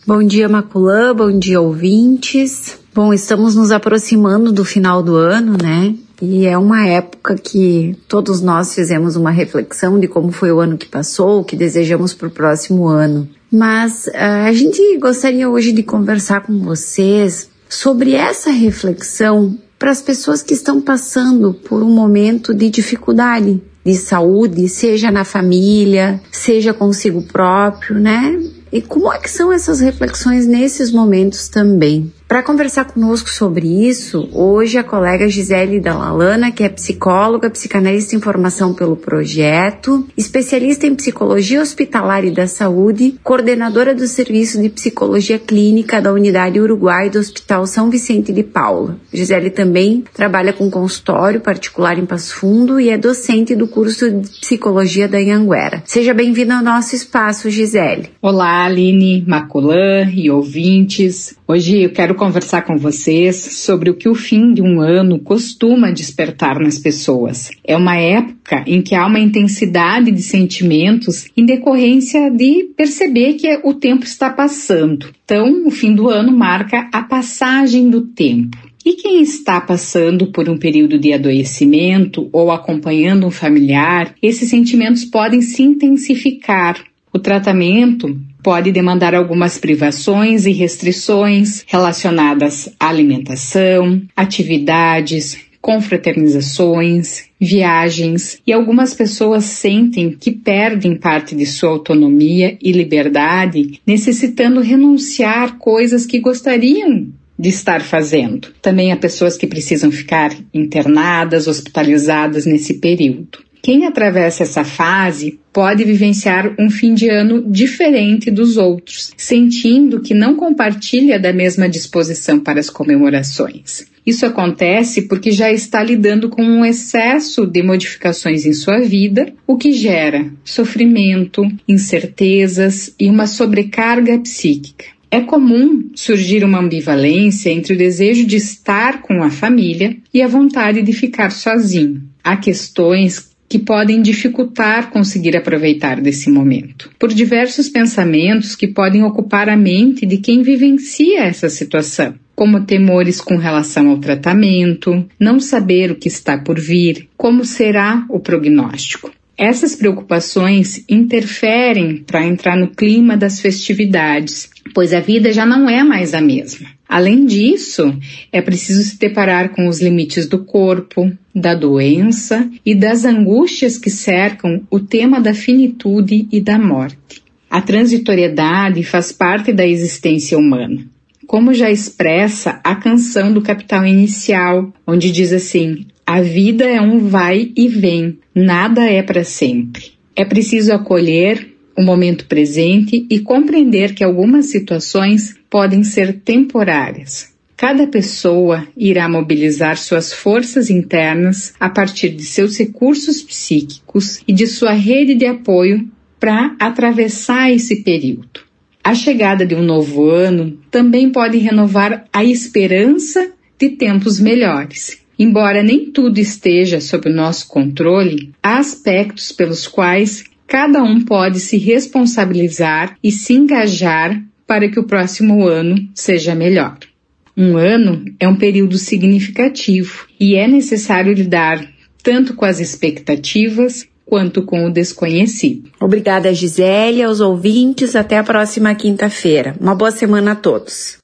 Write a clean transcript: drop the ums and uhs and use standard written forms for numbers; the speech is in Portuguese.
Bom dia, Maculã, bom dia, ouvintes. Bom, estamos nos aproximando do final do ano, né? E é uma época que todos nós fizemos uma reflexão de como foi o ano que passou, o que desejamos para o próximo ano. Mas a gente gostaria hoje de conversar com vocês sobre essa reflexão para as pessoas que estão passando por um momento de dificuldade de saúde, seja na família, seja consigo próprio, né? E como é que são essas reflexões nesses momentos também? Para conversar conosco sobre isso, hoje a colega Gisele Dalalana, que é psicóloga, psicanalista em formação pelo projeto, especialista em psicologia hospitalar e da saúde, coordenadora do Serviço de Psicologia Clínica da Unidade Uruguai do Hospital São Vicente de Paula. Gisele também trabalha com consultório particular em Passo Fundo e é docente do curso de Psicologia da Anhanguera. Seja bem-vinda ao nosso espaço, Gisele. Olá, Aline, Maculã e ouvintes. Hoje eu quero conversar com vocês sobre o que o fim de um ano costuma despertar nas pessoas. É uma época em que há uma intensidade de sentimentos em decorrência de perceber que o tempo está passando. Então, o fim do ano marca a passagem do tempo. E quem está passando por um período de adoecimento ou acompanhando um familiar, esses sentimentos podem se intensificar. O tratamento pode demandar algumas privações e restrições relacionadas à alimentação, atividades, confraternizações, viagens, e algumas pessoas sentem que perdem parte de sua autonomia e liberdade, necessitando renunciar coisas que gostariam de estar fazendo. Também há pessoas que precisam ficar internadas, hospitalizadas nesse período. Quem atravessa essa fase pode vivenciar um fim de ano diferente dos outros, sentindo que não compartilha da mesma disposição para as comemorações. Isso acontece porque já está lidando com um excesso de modificações em sua vida, o que gera sofrimento, incertezas e uma sobrecarga psíquica. É comum surgir uma ambivalência entre o desejo de estar com a família e a vontade de ficar sozinho. Há questões que podem dificultar conseguir aproveitar desse momento, por diversos pensamentos que podem ocupar a mente de quem vivencia essa situação, como temores com relação ao tratamento, não saber o que está por vir, como será o prognóstico. Essas preocupações interferem para entrar no clima das festividades, pois a vida já não é mais a mesma. Além disso, é preciso se deparar com os limites do corpo, da doença e das angústias que cercam o tema da finitude e da morte. A transitoriedade faz parte da existência humana, como já expressa a canção do Capital Inicial, onde diz assim: a vida é um vai e vem, nada é para sempre. É preciso acolher o momento presente e compreender que algumas situações podem ser temporárias. Cada pessoa irá mobilizar suas forças internas a partir de seus recursos psíquicos e de sua rede de apoio para atravessar esse período. A chegada de um novo ano também pode renovar a esperança de tempos melhores. Embora nem tudo esteja sob o nosso controle, há aspectos pelos quais cada um pode se responsabilizar e se engajar para que o próximo ano seja melhor. Um ano é um período significativo e é necessário lidar tanto com as expectativas quanto com o desconhecido. Obrigada, Gisele, aos ouvintes. Até a próxima quinta-feira. Uma boa semana a todos.